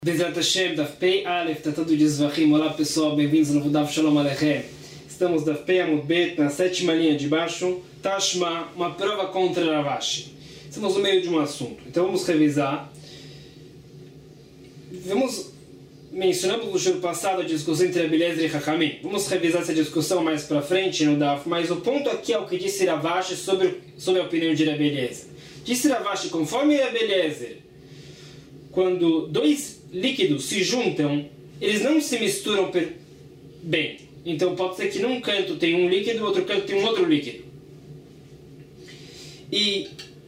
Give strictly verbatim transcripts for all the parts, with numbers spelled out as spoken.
Bezrat Hashem, Daf Pei Aleph, Tratado de Zvachim. Olá pessoal, bem-vindos ao novo Daf Shalom Aleichem. Estamos Daf Pei Amud Bet, na sétima linha de baixo, Tashma, uma prova contra Ravashi. Estamos no meio de um assunto, então vamos revisar. Vamos, mencionamos no show passado a discussão entre Abeliezer e Chachamim. Vamos revisar essa discussão mais para frente no Daf, mas o ponto aqui é o que disse Ravashi sobre, sobre a opinião de Abeliezer. Disse Ravashi, conforme Abeliezer, quando dois líquidos se juntam, eles não se misturam per... bem. Então pode ser que num canto tem um líquido, no outro canto tem um outro líquido. E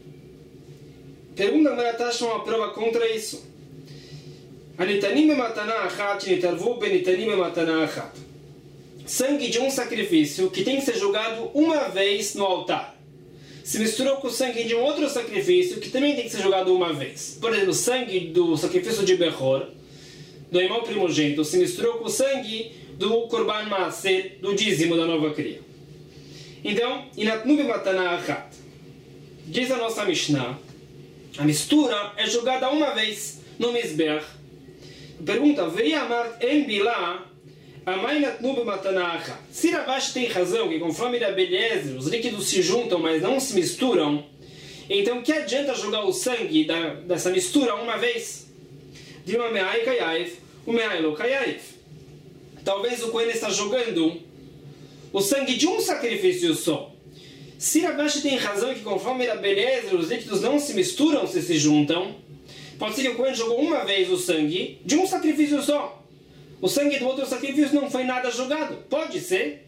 pergunta Maratash uma prova contra isso. Anitanim matana achat nitarvu benitanim matana achat. Sangue de um sacrifício que tem que ser jogado uma vez no altar se misturou com o sangue de um outro sacrifício que também tem que ser jogado uma vez. Por exemplo, o sangue do sacrifício de Bechor, do irmão primogênito, se misturou com o sangue do Korban Maaser, do dízimo da nova cria. Então, Inatnu b'matana achat. Diz a nossa Mishnah, a mistura é jogada uma vez no Mizbeach. Pergunta, Veiamart en bilá, Amai Natnu b'matana achat. Se Ravashi tem razão, que conforme Abeliezer, os líquidos se juntam, mas não se misturam, então que adianta jogar o sangue da, dessa mistura uma vez? De uma me'ai kayaif, o me'ai lo kayaif. Talvez o Cohen está jogando o sangue de um sacrifício só. Se Ravashi tem razão que conforme Abeliezer, os líquidos não se misturam se se juntam, pode ser que o Cohen jogou uma vez o sangue de um sacrifício só. O sangue do outro sacrifício não foi nada jogado. Pode ser.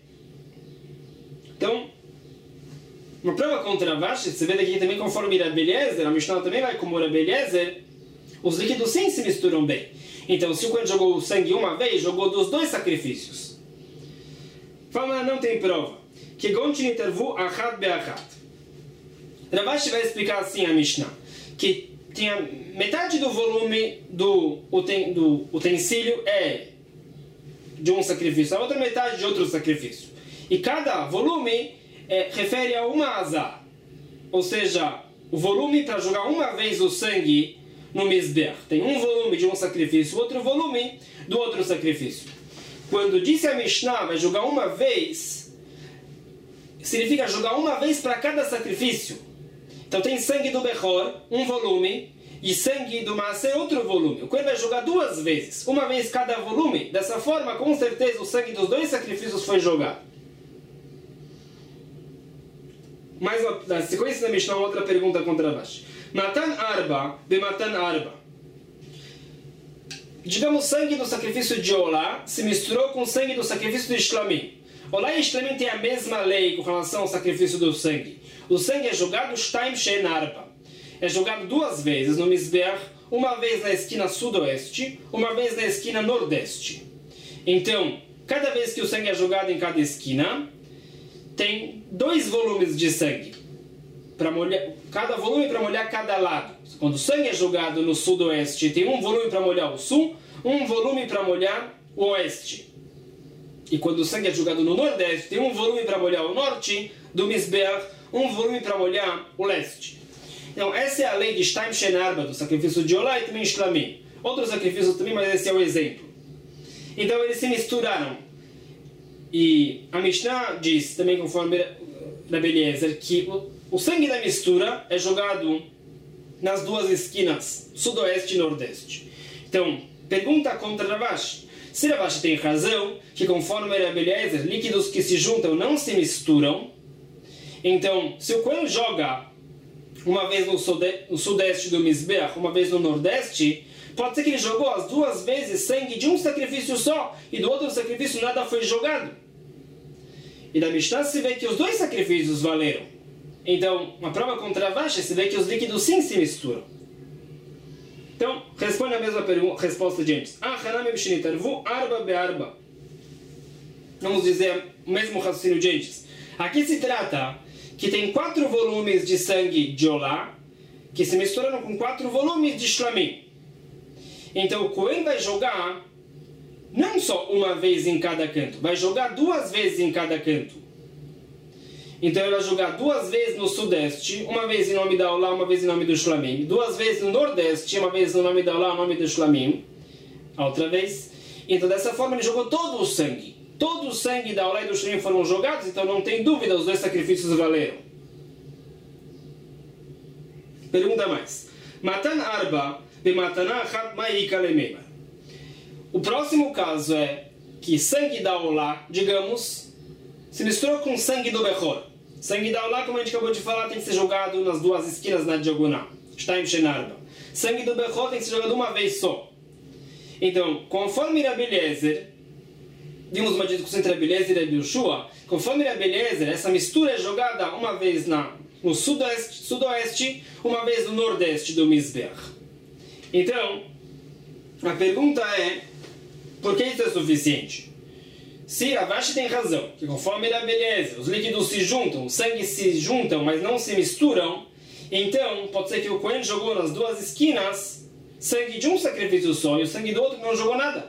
Então, uma prova contra Ravashi, você vê daqui também conforme Abeliezer, a Mishnah também vai como Abeliezer, os líquidos sim se misturam bem. Então, se o Cohen jogou o sangue uma vez, jogou dos dois sacrifícios. Fala, não tem prova. Que gontinitervu achat beachat. Ravashi vai explicar assim a Mishnah, que tinha metade do volume do, uten, do utensílio é de um sacrifício, a outra metade de outro sacrifício. E cada volume é, refere a uma azar. Ou seja, o volume para jogar uma vez o sangue no Mizbeach. Tem um volume de um sacrifício, outro volume do outro sacrifício. Quando disse a Mishnah, vai jogar uma vez, significa jogar uma vez para cada sacrifício. Então tem sangue do Bechor, um volume, e sangue do Maaser, outro volume. O Cohen vai jogar duas vezes, uma vez cada volume. Dessa forma, com certeza, o sangue dos dois sacrifícios foi jogado. Mais uma, na sequência da Mishnah, outra pergunta contra Ravashi. Matan arba, be matan arba. Digamos, o sangue do sacrifício de Olá se misturou com o sangue do sacrifício de Shlamim. Olá e Shlamim têm a mesma lei com relação ao sacrifício do sangue. O sangue é jogado shtaim she'en arba. É jogado duas vezes no Mizbeach, uma vez na esquina sudoeste, uma vez na esquina nordeste. Então, cada vez que o sangue é jogado em cada esquina, tem dois volumes de sangue. Para molhar, cada volume para molhar cada lado. Quando o sangue é jogado no sudoeste, tem um volume para molhar o sul, um volume para molhar o oeste. E quando o sangue é jogado no nordeste, tem um volume para molhar o norte do Mizbeach, um volume para molhar o leste. Então, essa é a lei de Shtaim she'en arba, do sacrifício de Olá e também Shlamim. Outros sacrifícios também, mas esse é o exemplo. Então, eles se misturaram. E a Mishnah diz, também conforme Abeliezer, que o, o sangue da mistura é jogado nas duas esquinas, sudoeste e nordeste. Então, pergunta contra Ravashi. Se Ravashi tem razão, que conforme Abeliezer, líquidos que se juntam não se misturam, então, se o Cohen joga uma vez no, sude, no sudeste do Mizbeach, uma vez no nordeste, pode ser que ele jogou as duas vezes sangue de um sacrifício só, e do outro sacrifício nada foi jogado. E da Mishnah se vê que os dois sacrifícios valeram. Então, uma prova contra Ravashi, se vê que os líquidos sim se misturam. Então, responde a mesma pergunta, resposta de antes. Ah, Hanami b'shinitarvu arba be'arba. Vamos dizer o mesmo raciocínio de antes. Aqui se trata que tem quatro volumes de sangue de Olá, que se misturaram com quatro volumes de Shlamim. Então o Cohen vai jogar não só uma vez em cada canto, vai jogar duas vezes em cada canto. Então ele vai jogar duas vezes no sudeste, uma vez em nome da Olá, uma vez em nome do Shlamim, duas vezes no nordeste, uma vez no nome da Olá, no nome do Shlamim, a outra vez. Então dessa forma ele jogou todo o sangue. Todo o sangue da Olá e do Shurim foram jogados, então não tem dúvida, os dois sacrifícios valeram. Pergunta mais. Matan arba be matana achat ma'ika lemeba. O próximo caso é que sangue da Olá, digamos, se misturou com sangue do Bechor. Sangue da Olá, como a gente acabou de falar, tem que ser jogado nas duas esquinas na diagonal. Shtaim shenarba. Sangue do Bechor tem que ser jogado uma vez só. Então, conforme Rabi Eliezer, vimos uma discussão entre Rabi Eliezer e Rabi Yoshua, conforme Rabi Eliezer, essa mistura é jogada uma vez na, no sudoeste, sudoeste, uma vez no nordeste do Mizbeach. Então, a pergunta é, por que isso é suficiente? Se Ravashi tem razão, que conforme Rabi Eliezer, os líquidos se juntam, os sangues se juntam, mas não se misturam, então pode ser que o Cohen jogou nas duas esquinas sangue de um sacrifício só e o sangue do outro não jogou nada.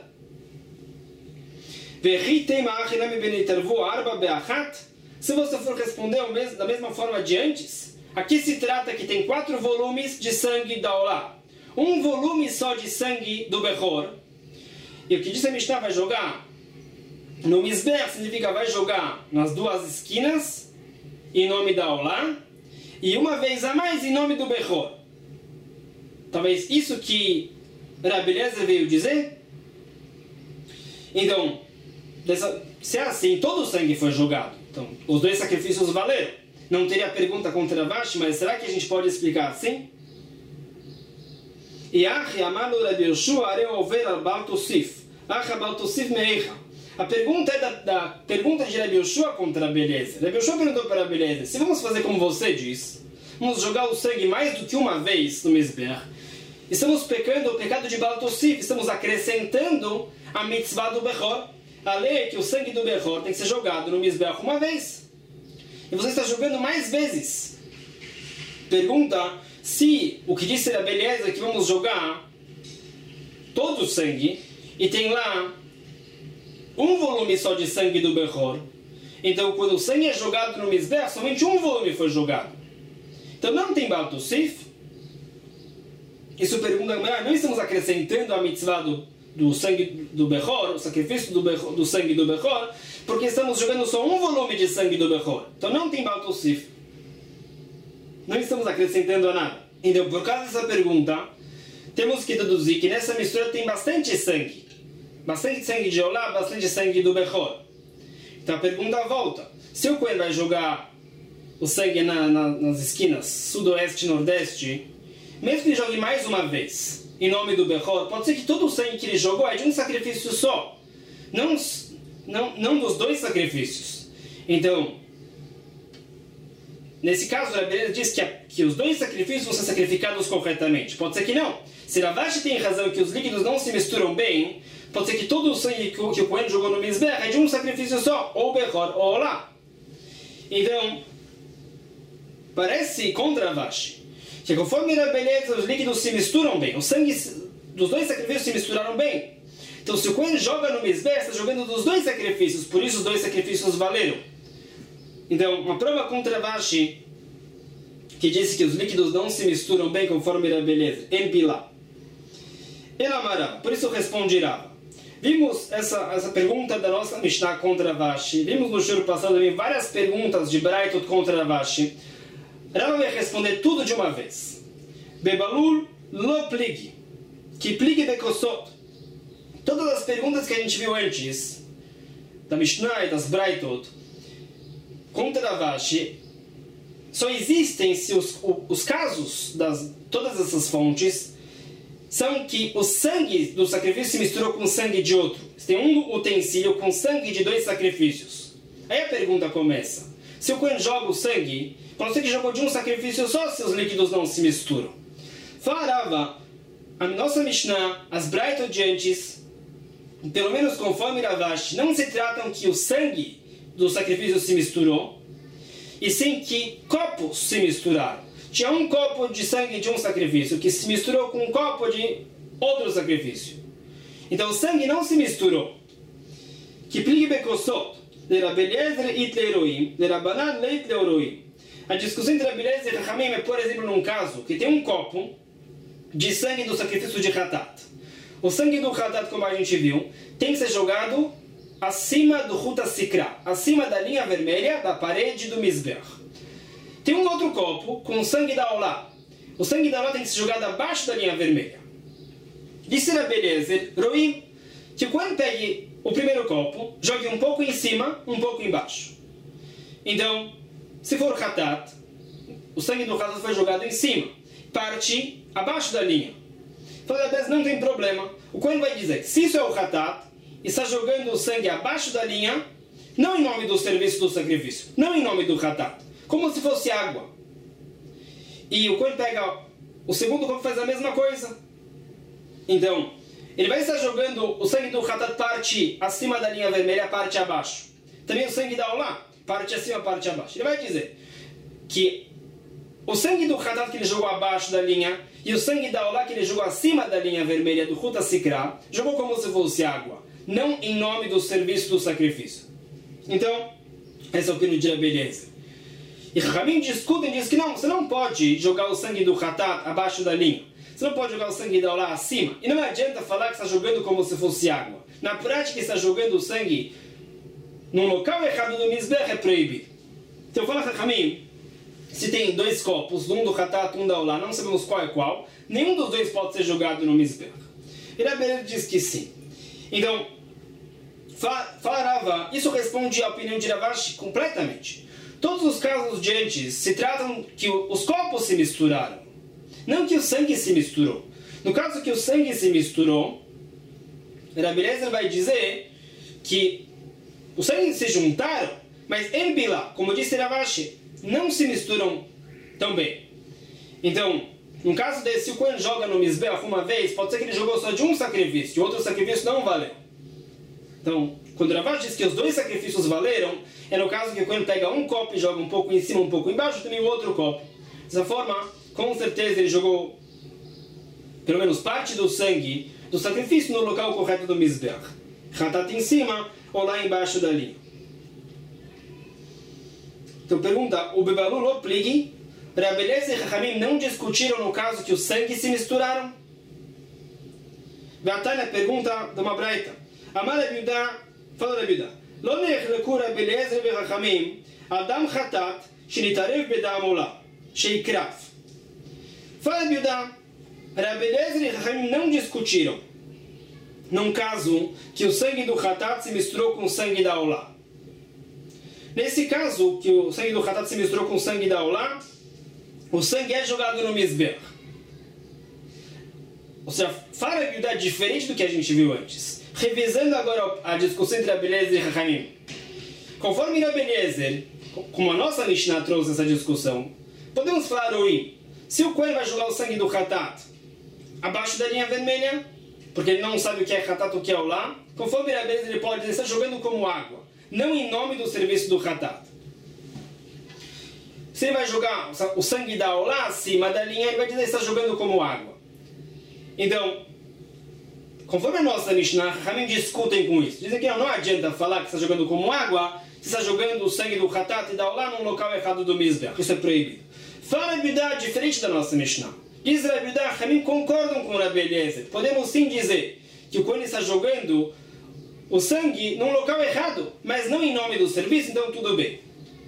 Se você for responder da mesma forma de antes, aqui se trata que tem quatro volumes de sangue da Olá. Um volume só de sangue do Bechor. E o que disse a Mishnah vai jogar no Mizbeach significa vai jogar nas duas esquinas em nome da Olá e uma vez a mais em nome do Bechor. Talvez isso que Rabi Eliezer veio dizer. Então, dessa, se é assim, todo o sangue foi jogado. Então, os dois sacrifícios valeram. Não teria pergunta contra Ravashi, mas será que a gente pode explicar assim? A pergunta é da, da pergunta de Rabi Yoshua contra Rabi Eliezer. Rabi Yoshua perguntou para Rabi Eliezer, se vamos fazer como você diz, vamos jogar o sangue mais do que uma vez no Mizbeach, estamos pecando o pecado de Baal Tosif, estamos acrescentando a mitzvah do Bechor. A lei é que o sangue do Bechor tem que ser jogado no Mizbeach uma vez. E você está jogando mais vezes. Pergunta se o que disse Rabi Eliezer é que vamos jogar todo o sangue e tem lá um volume só de sangue do Bechor. Então quando o sangue é jogado no Mizbeach, somente um volume foi jogado. Então não tem Baal Tosif. Isso pergunta, não estamos acrescentando a mitzvah do, do sangue do Bechor, o sacrifício do, Bechor, do sangue do Bechor, porque estamos jogando só um volume de sangue do Bechor. Então não tem Baal Tosif. Não estamos acrescentando a nada. Então, por causa dessa pergunta, temos que deduzir que nessa mistura tem bastante sangue. Bastante sangue de Olá, bastante sangue do Bechor. Então a pergunta volta. Se o Cohen vai jogar o sangue na, na, nas esquinas sudoeste e nordeste, mesmo que ele jogue mais uma vez em nome do Bechor, pode ser que todo o sangue que ele jogou é de um sacrifício só, não, não, não dos dois sacrifícios. Então, nesse caso, a Rabi diz que, a, que os dois sacrifícios vão ser sacrificados corretamente. Pode ser que não. Se Ravashi tem razão que os líquidos não se misturam bem, pode ser que todo o sangue que o, que o Cohen jogou no Mizbeach é de um sacrifício só, ou Bechor ou Olá. Então, parece contra Ravashi que conforme Rabi Eliezer, os líquidos se misturam bem, os sangues dos dois sacrifícios se misturaram bem. Então, se o Cohen joga no Mizbeach, está jogando dos dois sacrifícios, por isso os dois sacrifícios valeram. Então, uma prova contra Ravashi, que disse que os líquidos não se misturam bem conforme Rabi Eliezer, em Pilá. Elamara, por isso responderá. Vimos essa, essa pergunta da nossa Mishnah contra Ravashi, vimos no shur passado também várias perguntas de Braitot contra Ravashi. Rava vai responder tudo de uma vez. Bebalul lo pligi. Que pligi bekosot. Todas as perguntas que a gente viu antes, da Mishnah e das Braitot, contra Ravashi, só existem se os, os casos das todas essas fontes são que o sangue do sacrifício se misturou com o sangue de outro. Tem um utensílio com sangue de dois sacrifícios. Aí a pergunta começa. Se o Cohen joga o sangue, pode ser que jogou de um sacrifício só se os líquidos não se misturam. Fala a nossa Mishnah, as Braitot de antes, pelo menos conforme Ravashi, não se tratam que o sangue do sacrifício se misturou, e sim que copos se misturaram. Tinha um copo de sangue de um sacrifício que se misturou com um copo de outro sacrifício. Então o sangue não se misturou. Que plig bekosot, de Rabi Eliezer it leiroim, de Rabanan leit leiroim. A discussão entre Rabi Eliezer e Chachamim é, por exemplo, num caso que tem um copo de sangue do sacrifício de Hatat. o sangue do Hatat, como a gente viu, tem que ser jogado acima do Hut HaSikra, acima da linha vermelha da parede do Mizbeach. Tem um outro copo com o sangue da Olá. O sangue da Olá tem que ser jogado abaixo da linha vermelha. Disse Rabbi Eliezer, Roim, que quando pegue o primeiro copo, jogue um pouco em cima, um pouco embaixo. Então, se for Hatat, o sangue do Hatat foi jogado em cima, parte abaixo da linha. Fala, mas não tem problema. O Kohen vai dizer que se isso é o Hatat, está jogando o sangue abaixo da linha, não em nome do serviço do sacrifício, não em nome do Hatat, como se fosse água. E o Kohen pega o segundo copo e faz a mesma coisa. Então, ele vai estar jogando o sangue do Hatat parte acima da linha vermelha, parte abaixo. Também o sangue da Olá, parte acima, parte abaixo. Ele vai dizer que o sangue do Hatat que ele jogou abaixo da linha e o sangue da Olá que ele jogou acima da linha vermelha do Hut HaSikra, jogou como se fosse água, não em nome do serviço do sacrifício. Então, essa é a opinião de Rabbi Eliezer. E Ramim discutem e diz que não, você não pode jogar o sangue do Hatat abaixo da linha. Você não pode jogar o sangue da Olá acima. E não adianta falar que está jogando como se fosse água. Na prática, está jogando o sangue num local errado do Mizbeach, é proibido. Então fala Ramim, se tem dois copos, um do Hatat, um da Olá, não sabemos qual é qual, nenhum dos dois pode ser jogado no Mizbeach. E Rabbi Eliezer diz que sim. Então, fala Rava, isso responde à opinião de Ravashi completamente. Todos os casos de antes se tratam que os copos se misturaram, não que o sangue se misturou. No caso que o sangue se misturou, Rabbi Eliezer vai dizer que os sangue se juntaram, mas em Bilá, como disse Ravashi, não se misturam tão bem. Então, no caso desse, se o Kohen joga no Mizbeach uma vez, pode ser que ele jogou só de um sacrifício, e o outro sacrifício não valeu. Então, quando Ravashi diz que os dois sacrifícios valeram, é no caso que o Kohen pega um copo e joga um pouco em cima, um pouco embaixo, também o outro copo. Dessa forma, com certeza ele jogou pelo menos parte do sangue do sacrifício no local correto do Mizbeach. Hatat em cima ou lá embaixo da linha. Então pergunta, o Bebalul ou Pligi, Rabbi Eliezer e Chachamim não discutiram no caso que os sangues se misturaram? Vatana pergunta de uma braita. Amar Rabbi Yehuda, fala Rabbi Yehuda, Lo nechleku Rabbi Eliezer e Chachamim, Adam Hatat, shenitarev bedam olah, sheikrav. Fala Rabbi Yehuda, Rabbi Eliezer e Chachamim não discutiram num caso que o sangue do Hatat se misturou com o sangue da Olá. Nesse caso, que o sangue do Hatat se misturou com o sangue da Olá, o sangue é jogado no Mizbeach. Ou seja, fala Rabbi Yehuda diferente do que a gente viu antes. Revisando agora a discussão entre Rabbi Eliezer e Chachamim. Conforme Rabbi Eliezer, como a nossa Mishnah trouxe essa discussão, podemos falar Roim, se o Kohen vai jogar o sangue do Hatat abaixo da linha vermelha, porque ele não sabe o que é Hatat ou o que é Olá, conforme Rabbi Eliezer ele pode dizer, está jogando como água, não em nome do serviço do Hatat. Se ele vai jogar o sangue da Olá acima da linha, ele vai dizer, está jogando como água. Então, conforme a nossa Mishnah, Ramim discutem com isso. Dizem que não, não adianta falar que está jogando como água, se está jogando o sangue do Hatat e da Olá num local errado do Mizbeach. Isso é proibido. Fala Rabbi Yehuda diferente da nossa Mishnah. Diz Rabbi Yehuda, Ramim concordam com Rabbi Eliezer. Podemos sim dizer que o Kohen está jogando o sangue num local errado, mas não em nome do serviço, então tudo bem.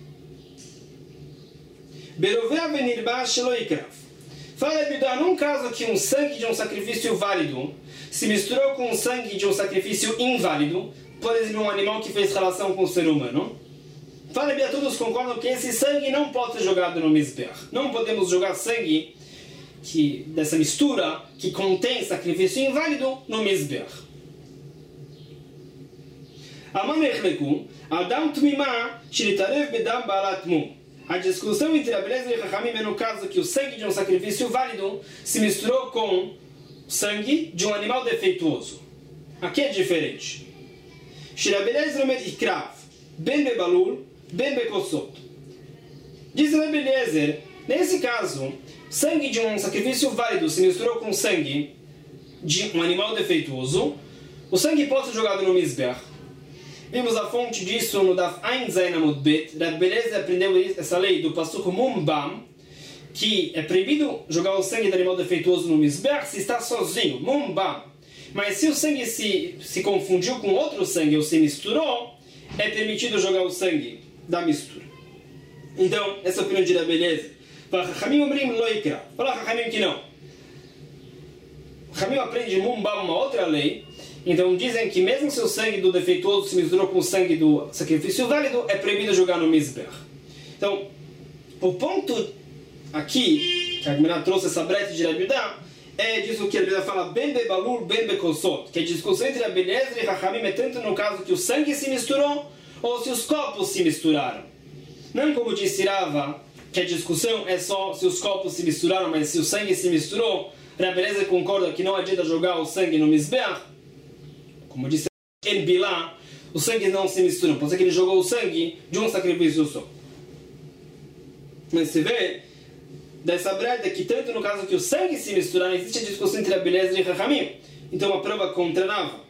Berovea venirba shelo ikrav. Fala Rabbi Yehuda, num caso que um sangue de um sacrifício válido se misturou com o sangue de um sacrifício inválido, por exemplo, um animal que fez relação com o ser humano, fala Rabbi Yehuda, todos concordam que esse sangue não pode ser jogado no Mizbeach. Não podemos jogar sangue que, dessa mistura que contém sacrifício inválido no Mizbeach. Amam echleku, Adam tmima, shenitarev bedam ba'alat mum. A discussão entre Rabbi Eliezer e Chachamim é no caso que o sangue de um sacrifício válido se misturou com sangue de um animal defeituoso. Aqui é diferente. Rabbi Eliezer omer ikrav, ben bebalul, ben bekosot. Diz Rabbi Eliezer, nesse caso, sangue de um sacrifício válido se misturou com sangue de um animal defeituoso, o sangue pode ser jogado no Mizbeach. Vimos a fonte disso no Daf Ain Zayin Amud Bet. Rabbi Eliezer aprendeu essa lei do Pasuk Mumbam, que é proibido jogar o sangue do animal defeituoso no Mizbeach se está sozinho. Mumbam. Mas se o sangue se, se confundiu com outro sangue ou se misturou, é permitido jogar o sangue da mistura. Então, essa é a opinião de Rabi Eliezer. Fala, Chachamim omrim lo ikra. Fala, Chachamim, que não. Chachamim aprende de Mumbá uma outra lei. Então, dizem que mesmo se o sangue do defeituoso se misturou com o sangue do sacrifício válido, é proibido jogar no Mizbeach. Então, o ponto aqui, que a Gemara trouxe essa brete de Rabi Yudá, é disso que a Bíblia fala, ben bebalul, ben bekosot, que a discussão entre Rabi Eliezer e Chachamim é tanto no caso que o sangue se misturou, ou se os copos se misturaram. Não como disse Rava, que a discussão é só se os copos se misturaram, mas se o sangue se misturou, Rabi Eliezer concorda que não adianta jogar o sangue no Mizbeach. Como disse em Bilá, o sangue não se mistura, pode ser que ele jogou o sangue de um sacrifício só. Mas se vê dessa breta que tanto no caso que o sangue se misturar, existe a discussão entre Rabi Eliezer e Chachamim. Então a prova contra Rava.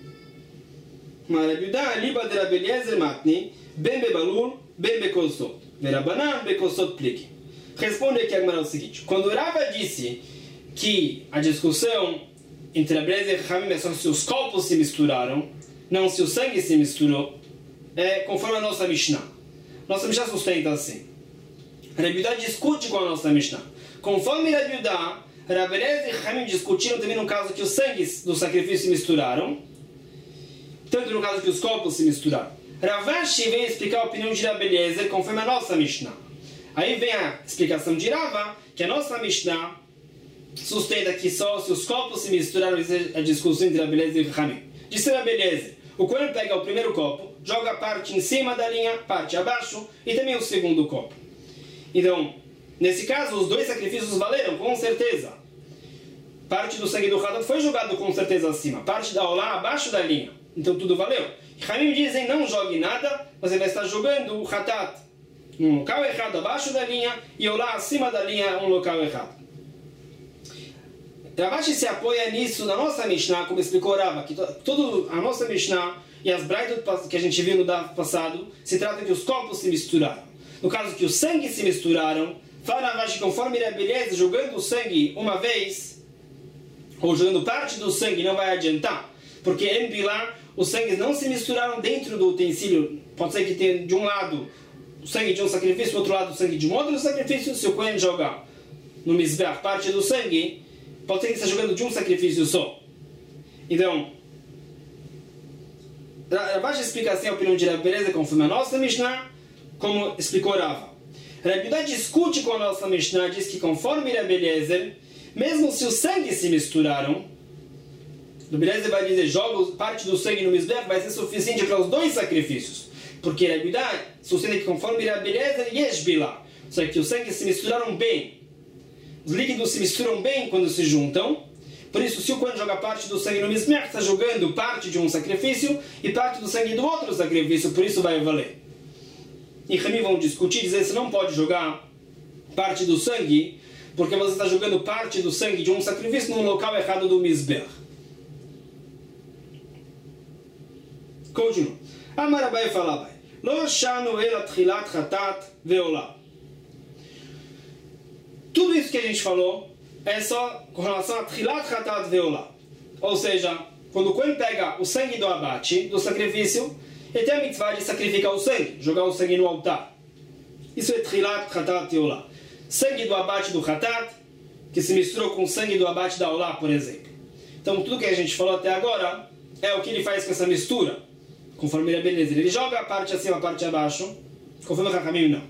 Mas Rabi Yudá, liba de Rabi Eliezer matni, ben bebalul, ben bekosot. Verabanan, bekosot pliki. Responde aqui a Gemara o seguinte. Quando Rava disse que a discussão entre Rabi Eliezer e Chachamim é só se os copos se misturaram, não se o sangue se misturou, é conforme a nossa Mishnah. Nossa Mishnah sustenta assim. Rabi Yudá discute com a nossa Mishnah. Conforme Rabi Yudá, Rabi Eliezer e Chachamim discutiram também no caso que os sangues do sacrifício se misturaram, tanto no caso que os copos se misturaram. Rav Ashi veio explicar a opinião de Rabi Eliezer conforme a nossa Mishnah. Aí vem a explicação de Rava, que a nossa Mishnah sustenta que só se os copos se misturaram a discussão entre Rabi Eliezer e Chachamim. Disse Rabi Eliezer, o Kohen pega o primeiro copo, joga a parte em cima da linha, parte abaixo, e também o segundo copo. Então, nesse caso, os dois sacrifícios valeram, com certeza. Parte do sangue do Hatat foi jogado com certeza acima, parte da Olá abaixo da linha. Então tudo valeu. E Hamim dizem, não jogue nada, você vai estar jogando o Hatat um local errado abaixo da linha e Olá acima da linha, um local errado. Rav Ashi se apoia nisso na nossa Mishnah, como explicou Rava, que toda a nossa Mishnah e as braitot que a gente viu no Daf passado, se trata de os copos se misturaram. No caso que os sangue se misturaram, fala Rav Ashi, conforme Rabi Eliezer, jogando o sangue uma vez, ou jogando parte do sangue, não vai adiantar. Porque em Bilá, os sangues não se misturaram dentro do utensílio. Pode ser que tenha de um lado o sangue de um sacrifício, do outro lado o sangue de um outro sacrifício. Se o Kohen jogar no Mizbeach parte do sangue, pode ser que esteja jogando de um sacrifício só. Então, Rav Ashi explica assim a opinião de Rabi Eliezer conforme a nossa Mishnah, como explicou Rava. Rabi Yudá discute com a nossa Mishnah, diz que conforme Rabi Eliezer, mesmo se os sangues se misturaram, Rabi Eliezer vai dizer, joga parte do sangue no Mizbeach, vai ser suficiente para os dois sacrifícios. Porque Rabi Yudá sustenta que conforme Rabi Eliezer, yesh bilá. Ou seja, que os sangues se misturaram bem. Os líquidos se misturam bem quando se juntam. Por isso, se o Kohen joga parte do sangue no Mizbeach, está jogando parte de um sacrifício e parte do sangue do outro sacrifício, por isso vai valer. E Hamim vão discutir, dizer que você não pode jogar parte do sangue, porque você está jogando parte do sangue de um sacrifício no local errado do Mizbeach. Continua. Amar Abai fala Abai. Lo shanu ela tchilat chatat veolá. Tudo isso que a gente falou é só com relação a tchilat chatat veolá. Ou seja, quando o Kohen pega o sangue do abate, do sacrifício, ele tem a mitzvah de sacrificar o sangue, jogar o sangue no altar. Isso é tchilat chatat veolá. Sangue do abate do chatat, que se misturou com o sangue do abate da olá, por exemplo. Então, tudo que a gente falou até agora é o que ele faz com essa mistura. Conforme Rabi Eliezer, ele joga a parte acima, a parte abaixo. Conforme o Chachamim, não.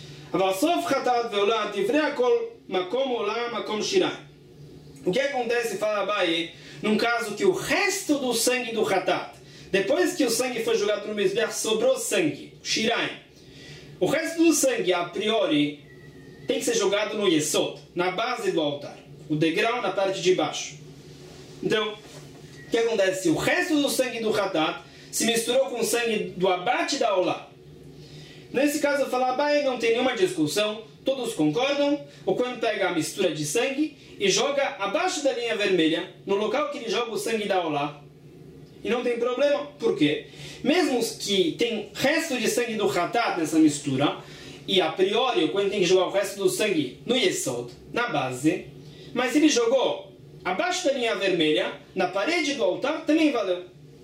O que acontece, fala Abai, num caso que o resto do sangue do Hatat, depois que o sangue foi jogado no Mizbeach, sobrou sangue, Shiraim. O resto do sangue, a priori, tem que ser jogado no Yesod, na base do altar. O degrau na parte de baixo. Então, o que acontece? O resto do sangue do Hatat se misturou com o sangue do abate da Olá. Nesse caso, eu falo, Abai, não tem nenhuma discussão, todos concordam. O Kohen pega a mistura de sangue e joga abaixo da linha vermelha, no local que ele joga o sangue da Olá. E não tem problema. Por quê? Mesmo que tem resto de sangue do Hatat nessa mistura, e a priori o Kohen tem que jogar o resto do sangue no Yesod, na base, mas ele jogou abaixo da linha vermelha, na parede do altar, também valeu.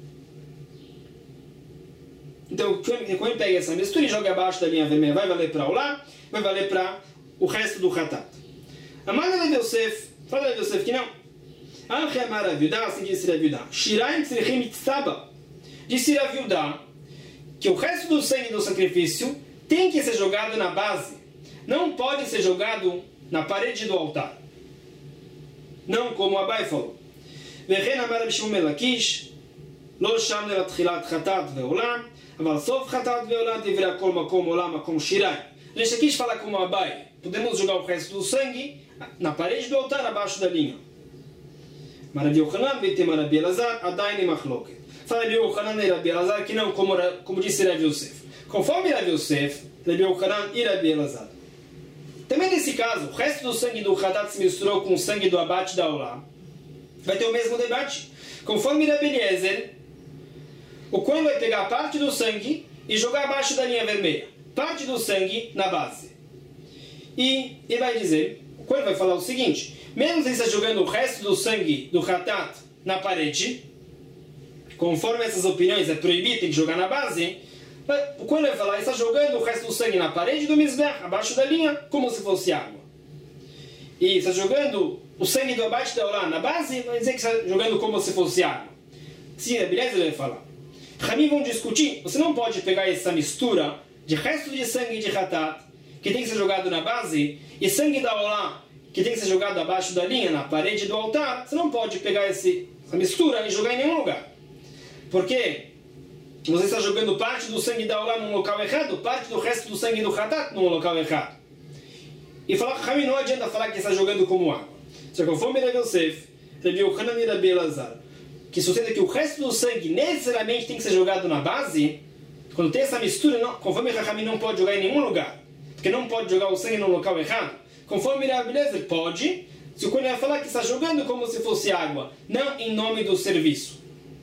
Então, quando pega essa mistura e joga abaixo da linha vermelha, vai valer para o lá, vai valer para o resto do Hatat. Amar Rav Yosef, fala Rav Yosef que não. Anche Amar Rav Yudá, assim disse Rav Yudá. Shiraim tzrichim mitzaba. Disse Rav Yudá que o resto do sangue do sacrifício tem que ser jogado na base. Não pode ser jogado na parede do altar. Não como Abai falou. Vechen Amar Rav Shimon ben Lakish, לא שם לתחילת חטאת ועולם, אבל סוף חטאת ועולם דברי הכל מקום עולם, מקום שיריים. Gente, aqui fala como Abai. Podemos jogar o resto do sangue na parede do altar, abaixo da linha. Rabi Yochanan veitem Rabi Elazar, adain machloket. Fala Rabi Yochanan e Rabi Elazar que não, como, como disse Rabi Yosef. Conforme Rabi Yosef, Rabi Yochanan e Rabi Elazar. Também nesse caso, o resto do sangue do Hatat se misturou com o sangue do abate da Olá. Vai ter o mesmo debate. Conforme Rabi Eliezer, o Kohen vai pegar parte do sangue e jogar abaixo da linha vermelha. Parte do sangue na base. E ele vai dizer, o Kohen vai falar o seguinte, mesmo se ele está jogando o resto do sangue do Hatat na parede, conforme essas opiniões é proibido, tem que jogar na base, o Kohen vai falar, ele está jogando o resto do sangue na parede do Mizbeach, abaixo da linha, como se fosse água. E está jogando o sangue do abate da Olá na base, vai dizer que está jogando como se fosse água. Sim, é beleza, ele vai falar. Ramim vão discutir, você não pode pegar essa mistura de resto de sangue de Hatat, que tem que ser jogado na base, e sangue da Olá, que tem que ser jogado abaixo da linha, na parede do altar, você não pode pegar esse, essa mistura e jogar em nenhum lugar. Porque você está jogando parte do sangue da Olá num local errado, parte do resto do sangue do Hatat num local errado. E falar que Ramim não adianta falar que está jogando como água. Só que conforme Rabi Yosef, Rabi Yochanan e Rabi Elazar, que sustenta que o resto do sangue necessariamente tem que ser jogado na base, quando tem essa mistura, não, conforme Rahamim não pode jogar em nenhum lugar, porque não pode jogar o sangue no local errado, conforme Rabi Eliezer pode, se o Kohen vai falar que está jogando como se fosse água, não em nome do serviço.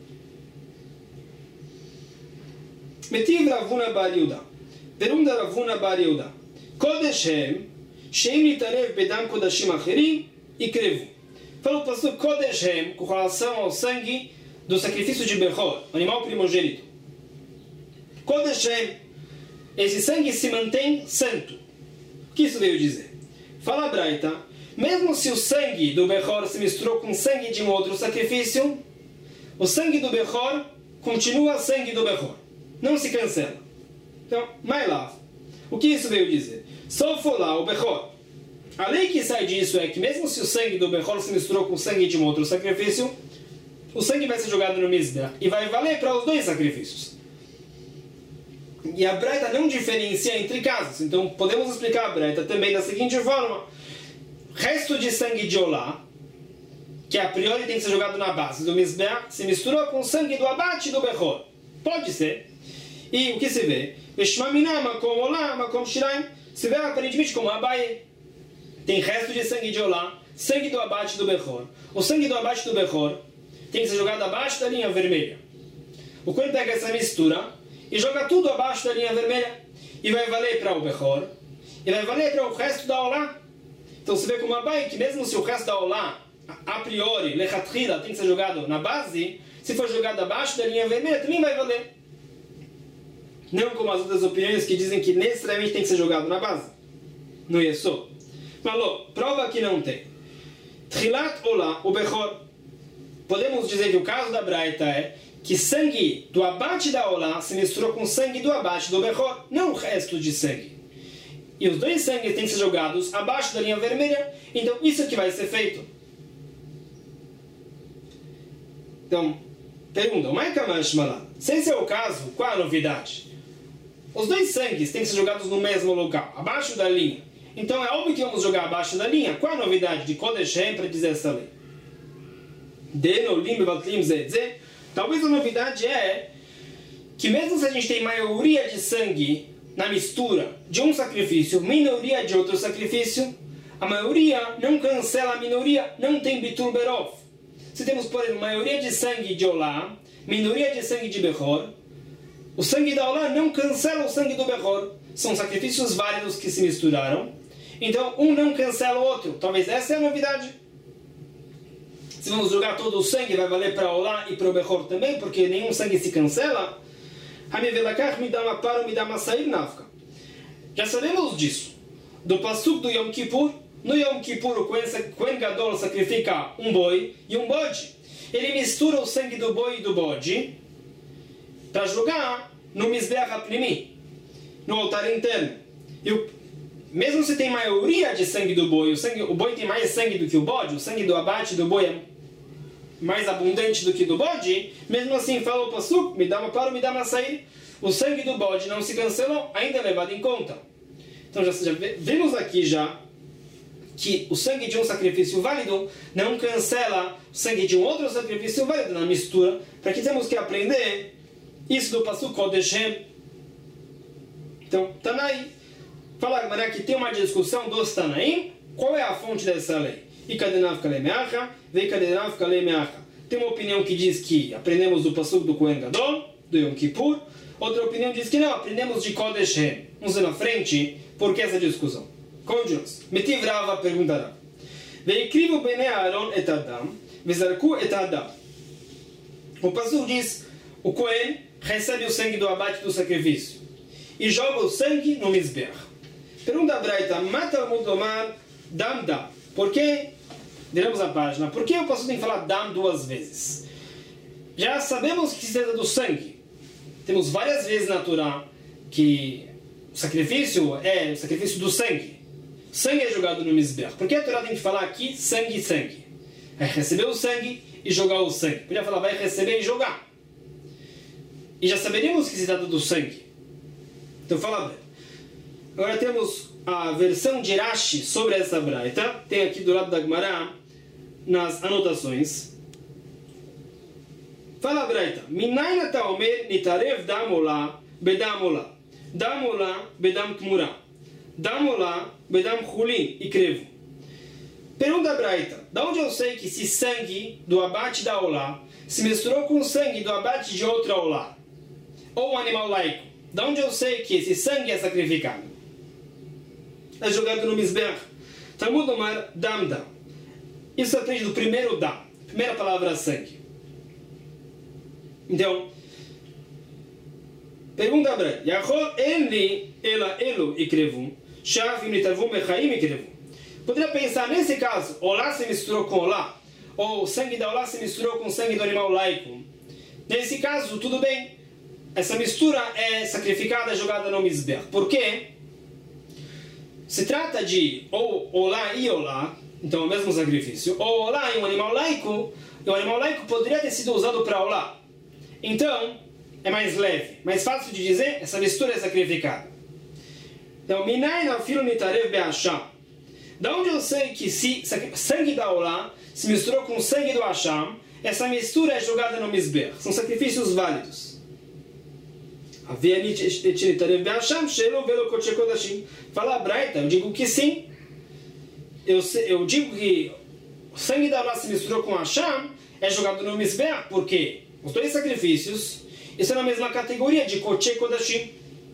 Metiv Ravuna Bar Yehuda, pergunta Ravuna Bar Yehuda, Kodesh Hem, Sheim Nitarev Bedam Kodashim Acherim, e Krevu. Falou o pastor Kodesh Hem com relação ao sangue do sacrifício de Bechor, animal primogênito. Kodesh Hem, esse sangue se mantém santo. O que isso veio dizer? Fala a Braita, mesmo se o sangue do Bechor se misturou com o sangue de um outro sacrifício, o sangue do Bechor continua sangue do Bechor. Não se cancela. Então, my love. O que isso veio dizer? Só for lá o Bechor. A lei que sai disso é que mesmo se o sangue do Bechor se misturou com o sangue de um outro sacrifício, o sangue vai ser jogado no Mizbeach e vai valer para os dois sacrifícios. E a Braita não diferencia entre casos. Então podemos explicar a Braita também da seguinte forma. Resto de sangue de Olá, que a priori tem que ser jogado na base do Mizbeach, se misturou com o sangue do abate do Bechor. Pode ser. E o que se vê? Como Olá, como Shiraim, se vê aparentemente como Abai. Tem resto de sangue de Olá, sangue do abate do Bechor. O sangue do abate do Bechor tem que ser jogado abaixo da linha vermelha. O Kohen pega essa mistura e joga tudo abaixo da linha vermelha. E vai valer para o Bechor. E vai valer para o resto da Olá. Então você vê como Abai que mesmo se o resto da Olá, a priori, lechatrila, tem que ser jogado na base, se for jogado abaixo da linha vermelha, também vai valer. Não como as outras opiniões que dizem que necessariamente tem que ser jogado na base. No Yesod. Falou, prova que não tem. Trilat Olá, o Bechor. Podemos dizer que o caso da Braita é que sangue do abate da Olá se misturou com sangue do abate do Bechor, não o resto de sangue. E os dois sangues têm que ser jogados abaixo da linha vermelha, então isso é que vai ser feito. Então, pergunta, se esse é o caso, qual a novidade? Os dois sangues têm que ser jogados no mesmo local, abaixo da linha. Então é óbvio que vamos jogar abaixo da linha. Qual a novidade de Kodesh Hem para dizer essa lei? Talvez a novidade é que mesmo se a gente tem maioria de sangue na mistura de um sacrifício, minoria de outro sacrifício, a maioria não cancela a minoria, não tem bitul berov. Se temos, por exemplo, maioria de sangue de Olá, minoria de sangue de Bechor, o sangue da Olá não cancela o sangue do Bechor. São sacrifícios válidos que se misturaram. Então, um não cancela o outro. Talvez essa é a novidade. se vamos jogar todo o sangue, vai valer para Olá e para o Bechor também, porque nenhum sangue se cancela. Hamivelakach me dá uma para, me dá uma sair nafka. Já sabemos disso. Do Pasuk do Yom Kippur, no Yom Kippur o Kohen Gadol sacrifica um boi e um bode. Ele mistura o sangue do boi e do bode para jogar no Mizbeach HaPnimi, no altar interno. E o, mesmo se tem maioria de sangue do boi, o, sangue, o boi tem mais sangue do que o bode, o sangue do abate do boi é mais abundante do que do bode, mesmo assim fala o Pasuk, me dá uma para, me dá uma sair, o sangue do bode não se cancelou, ainda é levado em conta. Então já, já vimos aqui já que o sangue de um sacrifício válido não cancela o sangue de um outro sacrifício válido na mistura. Para que temos que aprender isso do Pasuk Kodeshem. Então, Tanai, fala agora que tem uma discussão dos Tanaim, qual é a fonte dessa lei? Ikadenav Kalemeacha, Veikadenav Kalemeacha. Tem uma opinião que diz que aprendemos do Pasuk do Kohen Gadol, do Yom Kippur. Outra opinião diz que não, aprendemos de Kodeshem. Vamos ver na frente, por que essa discussão? Continuamos. Metiv Rava perguntará. Veikrivu bene Aaron et Adam, vezarku et Adam. O Pasuk diz, o Kohen recebe o sangue do abate do sacrifício e joga o sangue no Mizbeach. Pergunta a Braita, mata o mudomar dam dam. Por que, viramos a página, por que o Pasuk tem que falar dam duas vezes? Já sabemos que se trata do sangue. Temos várias vezes na Torá que o sacrifício é o sacrifício do sangue. Sangue é jogado no Mizbeach. Por que a Torá tem que falar aqui sangue e sangue? É receber o sangue e jogar o sangue. Podia falar vai receber e jogar. E já saberíamos que se trata do sangue. Então fala bem. Agora temos a versão de Rashi sobre essa braita. Tem aqui do lado da Gemara nas anotações. Fala a braita. Minaina taomer nitarev dam ola bedam ola. Dam ola bedam kmura. Dam ola bedam chulin e crevo. Pergunta a braita. Da onde eu sei que se sangue do abate da olá se misturou com sangue do abate de outra olá? Ou um animal laico? Da onde eu sei que esse sangue é sacrificado? É jogado no Mizbeach. Talmud Omar dam dam. Isso aprende do primeiro dam. Primeira palavra sangue. Então, pergunta a Braita. Yachol enli ela elu ikrevu. Shav im nitarvu mechaim ikrevu. Poderia pensar nesse caso, olá se misturou com olá, ou o sangue da olá se misturou com o sangue do animal laico. Nesse caso, tudo bem. Essa mistura é sacrificada, jogada no Mizbeach. Por quê? Se trata de ou olá e olá, então é o mesmo sacrifício, ou olá e um animal laico, e o animal laico poderia ter sido usado para olá. Então, é mais leve, mais fácil de dizer, essa mistura é sacrificada. Então, minai na filo nitarev be'asham. Da onde eu sei que se sangue da olá se misturou com o sangue do Hasham, essa mistura é jogada no Mizbeach. São sacrifícios válidos. Fala a Braita, eu digo que sim. Eu, eu digo que o sangue da olá se misturou com o Hasham, é jogado no Mizbeach, porque os dois sacrifícios estão na mesma categoria de Koche Kodashim.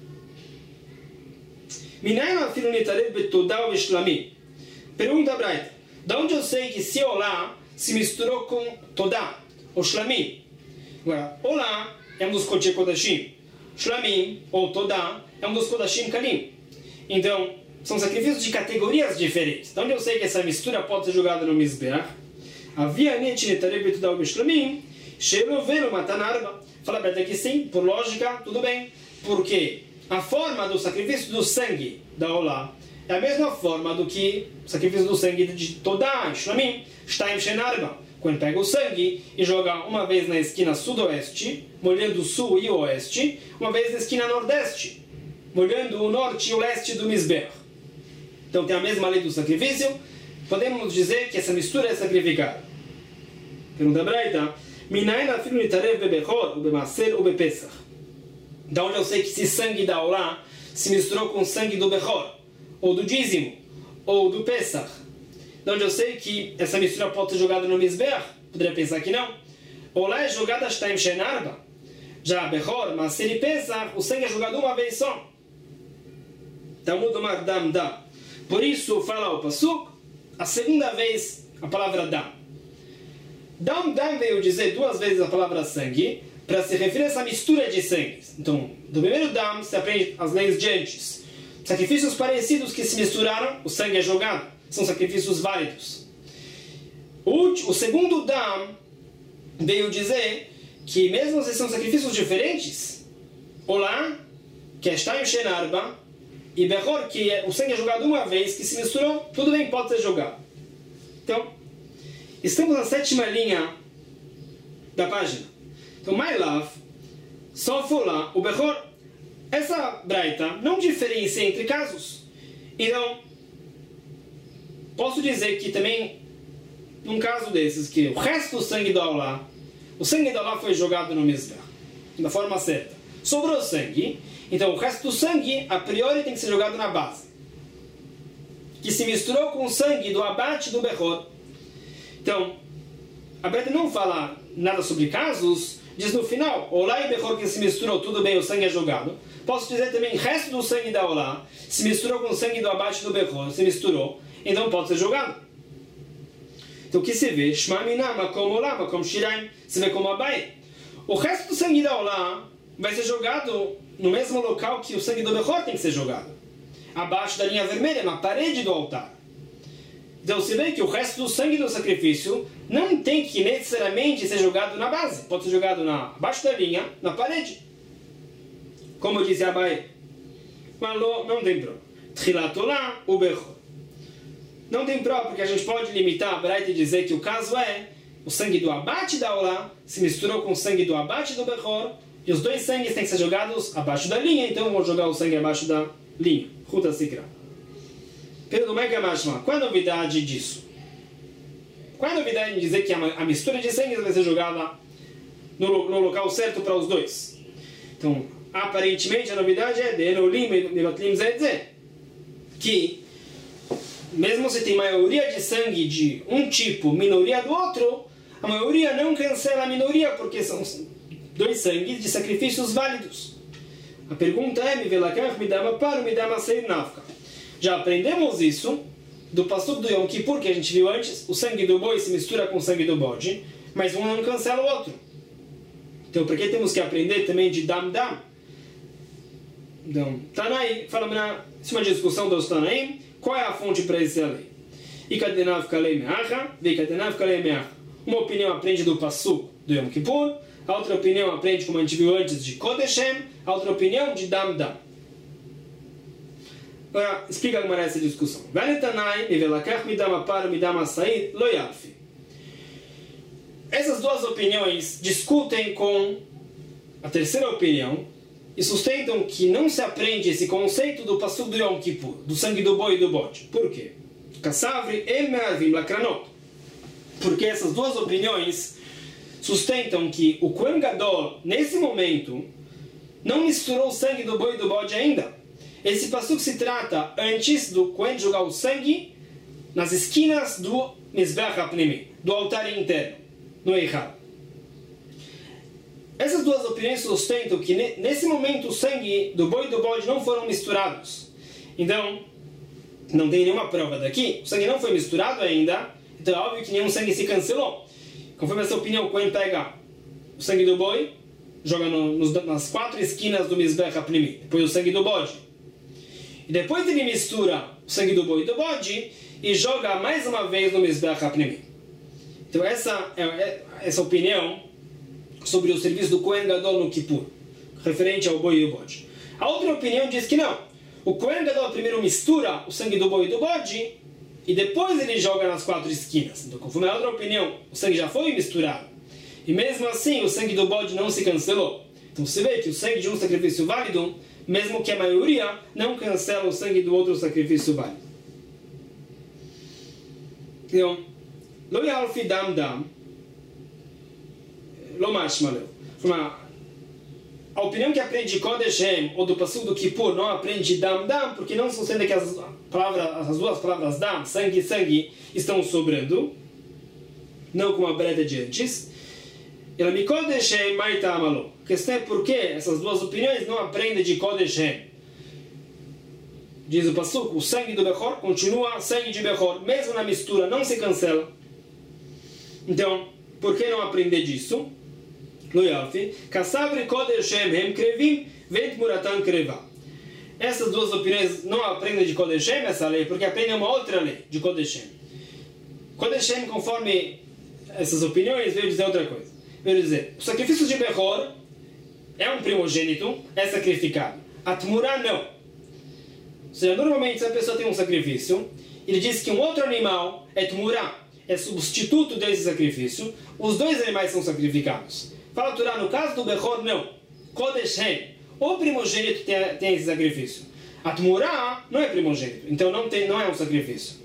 Minayim afilu nitarev betodá u'beshlamim. Pergunta a Braita, da onde eu sei que se olá se misturou com Todá, ou Shlamim? Agora, olá é um dos Koche Kodashim. Shlamim, ou Todá, é um dos Kodashim Kalim. Então, são sacrifícios de categorias diferentes. Da onde eu sei que essa mistura pode ser jogada no Mizbeach? Havia nete nitarev betodá u'beshlamim. Shelovelo matanarba. Fala aberta que sim, por lógica, tudo bem. Porque a forma do sacrifício do sangue da olá é a mesma forma do que o sacrifício do sangue de Todá, Shlamim, Shtaim Shenarba. Quando pega o sangue e joga uma vez na esquina sudoeste, molhando o sul e o oeste, uma vez na esquina nordeste, molhando o norte e o leste do Mizbeach. Então tem a mesma lei do sacrifício, podemos dizer que essa mistura é sacrificada. Pergunta a Braita, Minayin afilu nitarev bebechor, ubemaser, ubepesach. Da onde eu sei que esse sangue da olá se misturou com o sangue do Bechor, ou do dízimo, ou do Pesach. Da onde eu sei que essa mistura pode ser jogada no Mizbeach? Poderia pensar que não. Olá é jogada Shtaim Shenarba. Já Bechor, Maser e Pesach, o sangue é jogado uma vez só. Talmud Omar dam dam. Por isso fala o Pasuk, a segunda vez a palavra dam. Dam Dam veio dizer duas vezes a palavra sangue para se referir a essa mistura de sangues. Então, do primeiro Dam se aprende as leis de antes. Sacrifícios parecidos que se misturaram, o sangue é jogado. São sacrifícios válidos. O, o segundo Dam veio dizer que mesmo se são sacrifícios diferentes, Olá, que é Shtayim Shenarba, e Bechor, que é, o sangue é jogado uma vez, que se misturou, tudo bem, pode ser jogado. Então, estamos na sétima linha da página. Então, My Love, só for lá, o Bechor, essa braita não diferencia entre casos. Então, posso dizer que também, num caso desses, que o resto do sangue do Olá, o sangue do Olá foi jogado no Mizbeach, da forma certa. Sobrou sangue, então o resto do sangue, a priori, tem que ser jogado na base, que se misturou com o sangue do abate do Bechor. Então, a Breta não fala nada sobre casos, diz no final, Olá e Bechor que se misturou, tudo bem, o sangue é jogado. Posso dizer também, o resto do sangue da Olá se misturou com o sangue do abate do Bechor, se misturou, então pode ser jogado. Então o que se vê? Shma minama como Olá, como Shiraim, se vê como Abai. O resto do sangue da Olá vai ser jogado no mesmo local que o sangue do Bechor tem que ser jogado, abaixo da linha vermelha, na parede do altar. Então se vê que o resto do sangue do sacrifício não tem que necessariamente ser jogado na base, pode ser jogado na, abaixo da linha, na parede, como disse Abai. Mas não tem prova. Tchilatolá, o Bechor. Não tem prova, porque a gente pode limitar a Braita e dizer que o caso é o sangue do abate da Olá se misturou com o sangue do abate do Bechor, e os dois sangues têm que ser jogados abaixo da linha, então eu vou jogar o sangue abaixo da linha. Ruta Sikra. Pero do Mega Mashma, qual é a novidade disso? Qual é a novidade em dizer que a mistura de sangues vai ser jogada no, no local certo para os dois? Então, aparentemente a novidade é de Elolim e Batlim Zedze, que mesmo se tem maioria de sangue de um tipo, minoria do outro, a maioria não cancela a minoria, porque são dois sangues de sacrifícios válidos. A pergunta é, me velakach, me dama para, me dama seir nafka. Já aprendemos isso do pasuk do Yom Kippur, que a gente viu antes, o sangue do boi se mistura com o sangue do bode, mas um não cancela o outro. Então, por que temos que aprender também de dam dam? Então, Tanai, falamos na uma discussão dos Tanaim, qual é a fonte para essa lei? Ikadenav kalei meacha, veikadenav kalei meacha. Uma opinião aprende do pasuk do Yom Kippur, a outra opinião aprende, como a gente viu antes, de Kodeshem, a outra opinião de Dam Dam. Agora, explica como era essa discussão. Essas duas opiniões discutem com a terceira opinião e sustentam que não se aprende esse conceito do pasuk do Yom Kippur, do sangue do boi e do bode. Por quê? Kassavri el me'avim lakranot. Porque essas duas opiniões sustentam que o Kohen Gadol, nesse momento, não misturou o sangue do boi e do bode ainda. Esse pasuk se trata antes do Kohen jogar o sangue nas esquinas do Mizbeach HaPnimi, do altar interno, no Eichal. Essas duas opiniões sustentam que nesse momento o sangue do boi e do bode não foram misturados. Então, não tem nenhuma prova daqui. O sangue não foi misturado ainda, então é óbvio que nenhum sangue se cancelou. Conforme essa opinião, o Kohen pega o sangue do boi, joga no, nos, nas quatro esquinas do Mizbeach HaPnimi, depois o sangue do bode. E depois ele mistura o sangue do boi e do bode e joga mais uma vez no Mizbeach HaPnimi. Então essa é essa opinião sobre o serviço do Kohen Gadol no Kippur, referente ao boi e o bode. A outra opinião diz que não. O Kohen Gadol primeiro mistura o sangue do boi e do bode e depois ele joga nas quatro esquinas. Então, conforme a outra opinião, o sangue já foi misturado. E mesmo assim, o sangue do bode não se cancelou. Então você vê que o sangue de um sacrifício válido, mesmo que a maioria, não cancela o sangue do outro sacrifício válido. Então, lo yalfi dam dam, lo mashmaleu. A opinião que aprende de Kodeshem ou do pasuk do Kippur não aprende dam dam, porque não sustenta que as, palavras, as duas palavras dam, sangue e sangue, estão sobrando, não como a breta de antes. Ela me Kodeshem maita amalo. A questão é por que essas duas opiniões não aprendem de Kodeshem. Diz o pasuk, o sangue do Bechor continua sangue de Bechor, mesmo na mistura não se cancela. Então, por que não aprender disso? Lo Yalfi, Kasavri Kodeshem Hem Krevim, Vent Muratan Kreva. Essas duas opiniões não aprendem de Kodeshem, essa lei, porque aprendem uma outra lei, de Kodeshem. Kodeshem, conforme essas opiniões, veio dizer outra coisa. Veio dizer, o sacrifício de Bechor é um primogênito, é sacrificado. A Tmurá não. Ou seja, normalmente, se a pessoa tem um sacrifício, ele diz que um outro animal é Tmurá, é substituto desse sacrifício, os dois animais são sacrificados. Fala a Torá, no caso do Bechor, não. Kodeshem, o primogênito tem, tem esse sacrifício. A Tmurá não é primogênito, então não, tem, não é um sacrifício.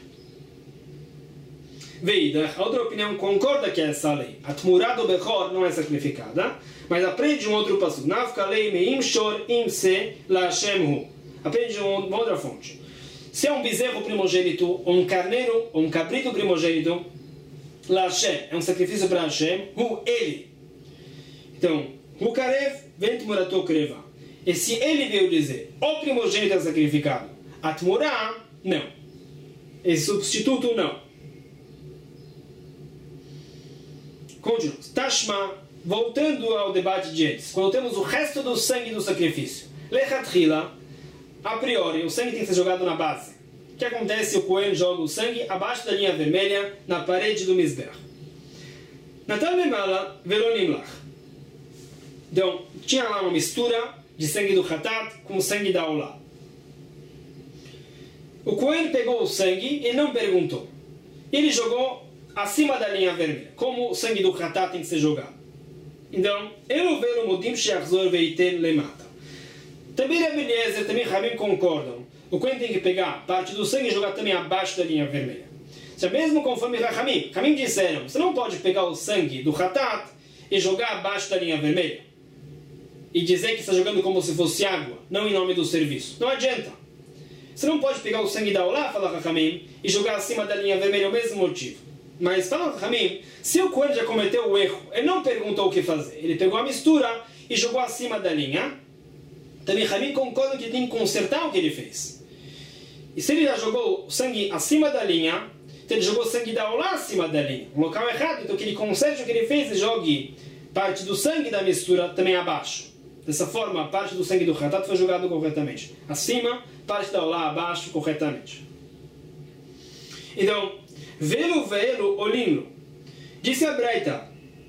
Veida, a outra opinião concorda que é essa lei. A Tmurá do Bechor não é sacrificada, mas aprende um outro passo. Nafka lei meim shor im se la Hashem hu. Aprende uma outra fonte. Se é um bezerro primogênito, ou um carneiro, ou um cabrito primogênito, la Hashem, é um sacrifício para Hashem, hu, ele. Então, hu karev, vent murato kreva. E se ele veio dizer, o primogênito é sacrificado, a Tmurá, não. Esse substituto, não. Continuamos. Tashma, voltando ao debate de antes, quando temos o resto do sangue do sacrifício, lechatchila, a priori, o sangue tem que ser jogado na base. O que acontece? O Cohen joga o sangue abaixo da linha vermelha, na parede do Mizbeach. Natan Memala, Velonim Lach. Então, tinha lá uma mistura de sangue do Hatat com o sangue da Olá. O Cohen pegou o sangue e não perguntou. Ele jogou acima da linha vermelha, como o sangue do Hatat tem que ser jogado. Então, Elo Velo Modim Sheachzor Veiten Lemata. Também Rebbe Eliezer, também Rabim concordam. O Cohen tem que pegar parte do sangue e jogar também abaixo da linha vermelha. Já mesmo conforme Rabim, Rabim disseram, você não pode pegar o sangue do Hatat e jogar abaixo da linha vermelha. E dizer que está jogando como se fosse água, não em nome do serviço. Não adianta. Você não pode pegar o sangue da Olá, fala Rabim, e jogar acima da linha vermelha, o mesmo motivo. Mas fala Rabim, se o Cohen já cometeu o erro, ele não perguntou o que fazer. Ele pegou a mistura e jogou acima da linha. Também Rabim concorda que tem que consertar o que ele fez. E se ele já jogou o sangue acima da linha, então ele jogou o sangue da Olá acima da linha. Um local errado, então que ele conserte o que ele fez e jogue parte do sangue da mistura também abaixo. Dessa forma, a parte do sangue do Hatat foi jogado corretamente. Acima, parte da Olá abaixo, corretamente. Então, velo velo olinlo. Disse a Breita.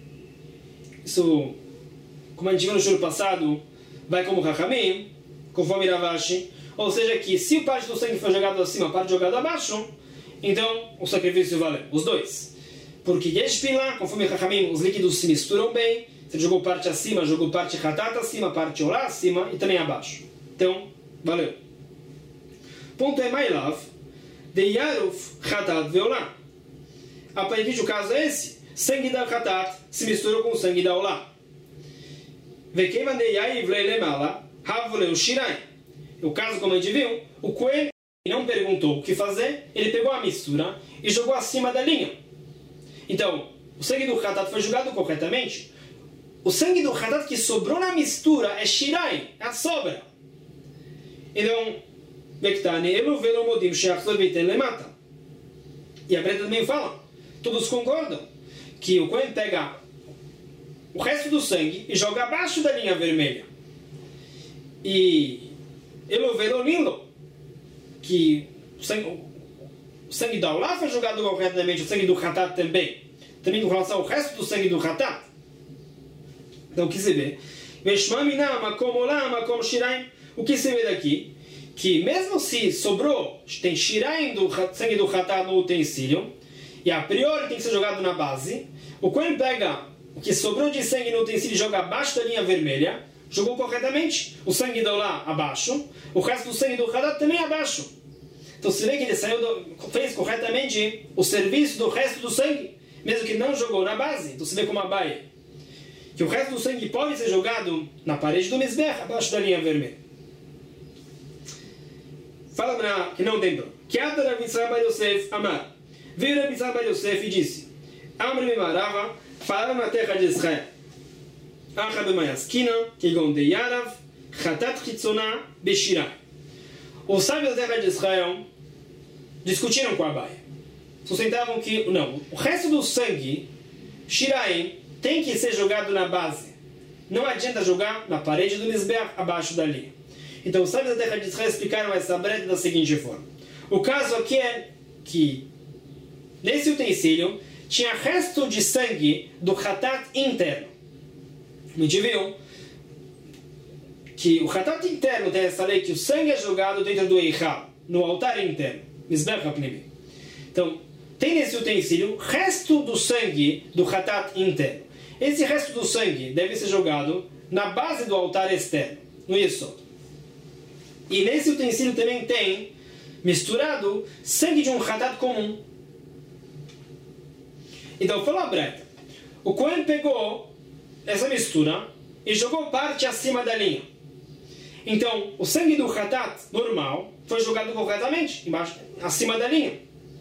Isso, como a gente viu no show passado, vai como Chachamim, conforme Ravashi. Ou seja, que se parte do sangue foi jogado acima, a parte jogada abaixo, então o sacrifício valeu. Os dois. Porque Yeshpila, conforme Chachamim, os líquidos se misturam bem. Você jogou parte acima, jogou parte Hatat acima, parte Olá acima e também abaixo. Então, valeu. Ponto é Mailav, de Yaruf, Hatat Veolá. Aparentemente o caso é esse. Sangue da Hatat se misturou com o sangue da Olá. Vekevan de Yair Vreilemala, Havleu Shirai. O caso, como a gente viu, o Cohen não perguntou o que fazer, ele pegou a mistura e jogou acima da linha. Então, o sangue do Hatat foi jogado corretamente. O sangue do Hatat que sobrou na mistura é Shirai, é a sobra. Então, Vektane, Elo Velo Modim Sheachzor Veiten Lemata. E a Breta também fala, todos concordam, que o Cohen pega o resto do sangue e joga abaixo da linha vermelha. E Elo Velo Nilo, que o sangue, o sangue da Olá foi jogado corretamente, o sangue do Hatat também. Também com relação ao resto do sangue do Hatat. Então, o que se vê? O que se vê daqui? Que mesmo se sobrou, tem shiraim do sangue do Hatat no utensílio, e a priori tem que ser jogado na base, o Cohen pega o que sobrou de sangue no utensílio e joga abaixo da linha vermelha, jogou corretamente. O sangue do Olá abaixo, o resto do sangue do Hatat também abaixo. Então, se vê que ele saiu do, fez corretamente o serviço do resto do sangue, mesmo que não jogou na base. Então, se vê como a baia. Que o resto do sangue pode ser jogado na parede do Mizbeach, abaixo da linha vermelha. Fala para que não tem. Que a Rav Yitzhak bar Yosef amar. Veio Rav Yitzhak bar Yosef e disse: Amri Mimarava, falaram na terra de Israel. Acha b'mayaskina, kegon de Yarav, chatat chitzona beshirai. Os sábios da terra de Israel discutiram com a baia. Sustentavam que, não, o resto do sangue Shiraim tem que ser jogado na base. Não adianta jogar na parede do Mizbeach abaixo da linha. Então os sábios da terra de Israel explicaram essa breta da seguinte forma. O caso aqui é que nesse utensílio tinha resto de sangue do Hatat interno. A gente viu que o Hatat interno tem essa lei que o sangue é jogado dentro do Eichal, no altar interno. Mizbeach HaPnimi. Então, tem nesse utensílio resto do sangue do Hatat interno. Esse resto do sangue deve ser jogado na base do altar externo, no Yesod. E nesse utensílio também tem misturado sangue de um Hatat comum. Então, falou a Breta. O Cohen pegou essa mistura e jogou parte acima da linha. Então, o sangue do Hatat normal foi jogado corretamente, embaixo, acima da linha.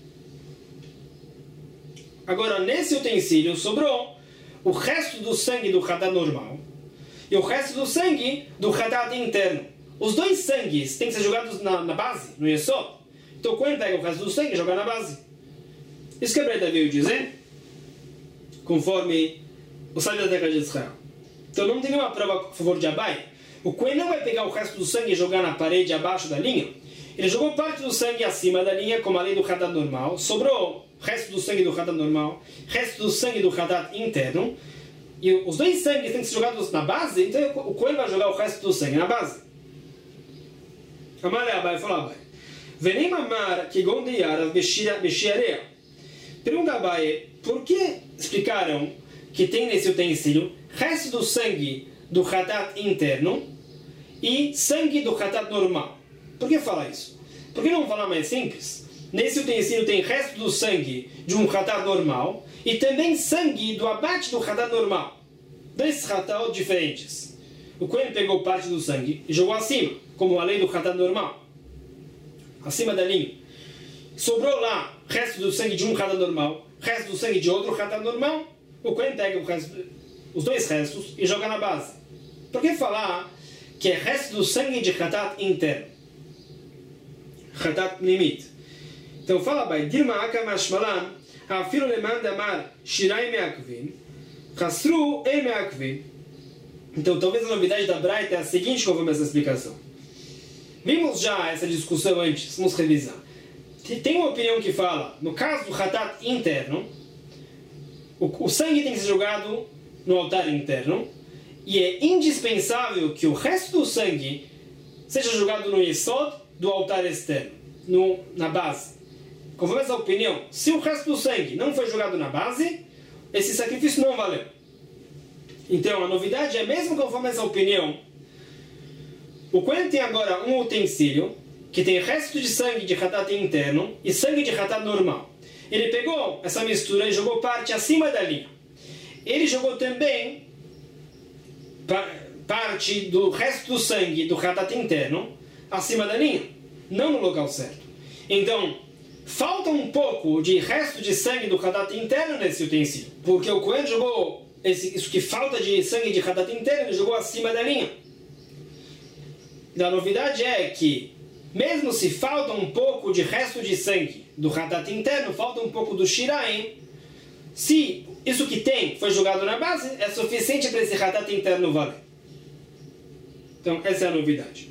Agora, nesse utensílio sobrou o resto do sangue do Hatat normal e o resto do sangue do Hatat interno. Os dois sangues têm que ser jogados na, na base, no Yesod. Então, o Cohen pega o resto do sangue e joga na base. Isso que a Breta veio dizer, conforme o sábio da terra de Israel. Então, não tem nenhuma prova a favor de Abai. O Cohen não vai pegar o resto do sangue e jogar na parede abaixo da linha. Ele jogou parte do sangue acima da linha, como a lei do Hatat normal. Sobrou resto do sangue do Hatat normal, resto do sangue do Hatat interno. E os dois sangues têm que ser jogados na base, então o Cohen vai jogar o resto do sangue na base. Amar Abai falou Abai. Venim amar que gondeiara bexiarea. Pergunta Abai, por que explicaram que tem nesse utensílio resto do sangue do Hatat interno e sangue do Hatat normal? Por que fala isso? Por que não falar mais simples? Nesse utensílio tem resto do sangue de um Hatat normal e também sangue do abate do Hatat normal. Dois Hatat diferentes. O Cohen pegou parte do sangue e jogou acima, como a lei do Hatat normal. Acima da linha. Sobrou lá resto do sangue de um Hatat normal, resto do sangue de outro Hatat normal. O Cohen pega o resto, os dois restos e joga na base. Por que falar que é resto do sangue de Hatat interno? Hatat Nimit. Então fala bem, Dilma Aka Mashmalan, Afilo Leman Damar, Shirai Meakvim, Hasru E Meakvim. Então talvez a novidade da Braita é a seguinte, conforme essa explicação. Vimos já essa discussão antes, vamos revisar. Tem uma opinião que fala, no caso do Hatat interno, o, o sangue tem que ser jogado no altar interno, e é indispensável que o resto do sangue seja jogado no Yesod do altar externo, no, na base. Conforme essa opinião, se o resto do sangue não foi jogado na base, esse sacrifício não valeu. Então a novidade é, mesmo conforme essa opinião, o Cohen tem agora um utensílio que tem resto de sangue de Hatat interno e sangue de Hatat normal. Ele pegou essa mistura e jogou parte acima da linha. Ele jogou também parte do resto do sangue do Hatat interno acima da linha, não no local certo. Então, falta um pouco de resto de sangue do Hatat interno nesse utensílio, porque o Cohen jogou esse, isso que falta de sangue de Hatat interno, ele jogou acima da linha. A novidade é que, mesmo se falta um pouco de resto de sangue do Hatat interno, falta um pouco do Shiraim, se isso que tem foi jogado na base, é suficiente para esse Hatat interno valer. Então, essa é a novidade.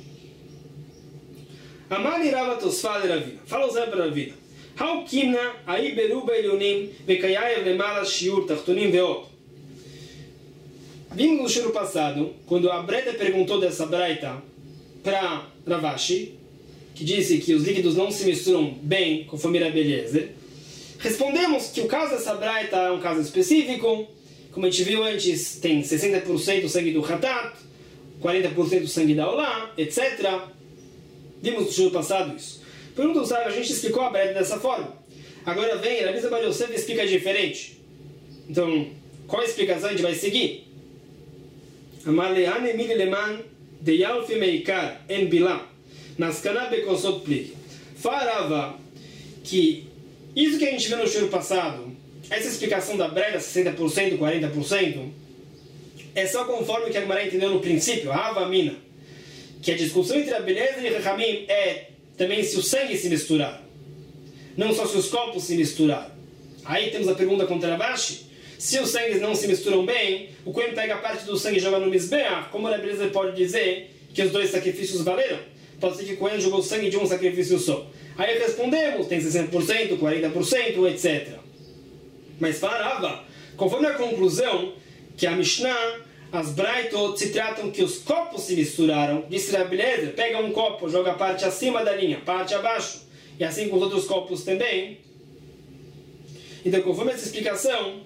Amali Rava Tosfa de Ravina. Fala o Zé para Ravina. How kimna aí beruba elionim vekayayev lemala shiur tachtonim veot. Vimos no shiur passado, quando a Breta perguntou dessa Braita para Ravashi, que disse que os líquidos não se misturam bem conforme Rabi Eliezer, respondemos que o caso dessa Braita é um caso específico. Como a gente viu antes, tem sessenta por cento sangue do Hatat, quarenta por cento sangue da Olá, etcétera. Vimos no show passado isso. Pergunta o sábio, a gente explicou a Braita dessa forma. Agora vem, Rabi Bar Yosef explica diferente. Então, qual a explicação a gente vai seguir? Amalehan emil leman de yalfi meikar en bilam naskana bekosot plig. Falava que isso que a gente viu no show passado, essa explicação da Braita, sessenta por cento, quarenta por cento, é só conforme que a Gemara entendeu no princípio, Hava Mina, que a discussão entre Rabi Eliezer e Rahamim é também se o sangue se misturar, não só se os corpos se misturaram. Aí temos a pergunta contra Ravashi, Se os sangues não se misturam bem, o Kohen pega a parte do sangue e joga no Mizbeach. Como a beleza pode dizer que os dois sacrifícios valeram? Pode ser que o Kohen jogou sangue de um sacrifício só. Aí respondemos, tem sessenta por cento, quarenta por cento, etcétera. Mas falava, conforme a conclusão, que a Mishnah, as Braitot se tratam que os copos se misturaram. Disse Rabbi Eliezer, pega um copo, joga a parte acima da linha, parte abaixo. E assim com os outros copos também. Então, conforme essa explicação,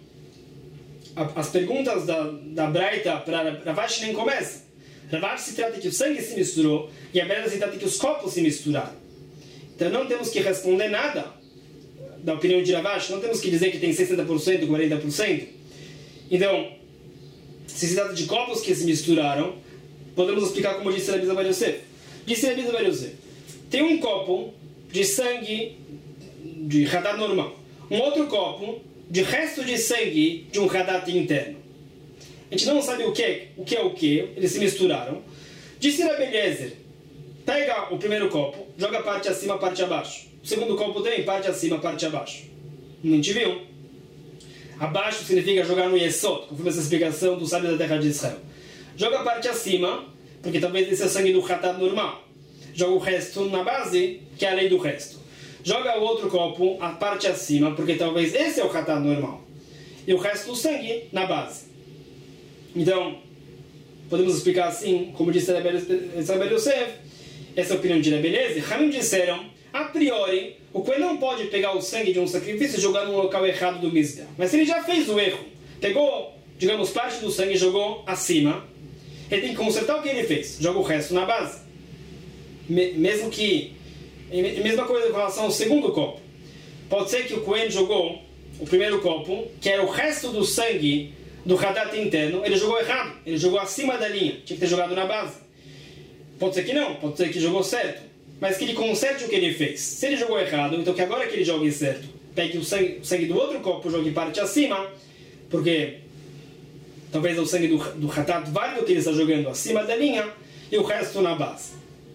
a, as perguntas da, da Braita para Ravashi nem começam. Ravashi se trata que o sangue se misturou e a Braita se trata que os copos se misturaram. Então não temos que responder nada da opinião de Ravashi, não temos que dizer que tem sessenta por cento, quarenta por cento. Então, se se trata de copos que se misturaram, podemos explicar como disse Rabbi Bar Yosef. Disse Rabbi Bar Yosef, tem um copo de sangue de Hadat normal, um outro copo de resto de sangue de um Hadat interno. A gente não sabe o que, o que é o que, eles se misturaram. Disse Rabbi Eliezer, pega o primeiro copo, joga a parte acima, a parte abaixo. O segundo copo tem parte acima, a parte abaixo. Não gente viu? Abaixo significa jogar no Yesod, conforme essa explicação do sábio da terra de Israel. Joga a parte acima, porque talvez esse é o sangue do Hatat normal. Joga o resto na base, que é a lei do resto. Joga o outro copo, a parte acima, porque talvez esse é o Hatat normal. E o resto do sangue na base. Então, podemos explicar assim, como disse Rabbi Yosef, essa é a opinião de Rabbi Eliezer. Ramim disseram, a priori, o Kohen não pode pegar o sangue de um sacrifício e jogar no local errado do Mizbeach. Mas se ele já fez o erro, pegou, digamos, parte do sangue e jogou acima, ele tem que consertar o que ele fez. Joga o resto na base. Mesmo que... Mesma coisa com relação ao segundo copo. Pode ser que o Kohen jogou o primeiro copo, que era o resto do sangue do Hadat interno, ele jogou errado. Ele jogou acima da linha. Tinha que ter jogado na base. Pode ser que não. Pode ser que jogou certo. Mas que ele conserte o que ele fez. Se ele jogou errado, então que agora que ele jogue certo, pegue o sangue, o sangue do outro copo, jogue parte acima, porque talvez é o sangue do, do Hatat válido que ele está jogando acima da linha, e o resto na base.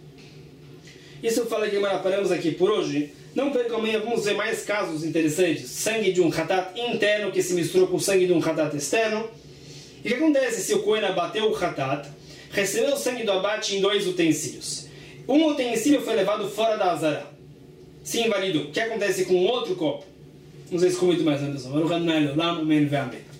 Isso eu falei que paramos aqui por hoje. Não percam amanhã, vamos ver mais casos interessantes. Sangue de um Hatat interno que se misturou com o sangue de um Hatat externo. E o que acontece se o Kohen abateu o Hatat, recebeu o sangue do abate em dois utensílios? Um utensílio foi levado fora da Azara. Se invalidou. O que acontece com o outro copo? Vamos ver isso com muito mais atenção.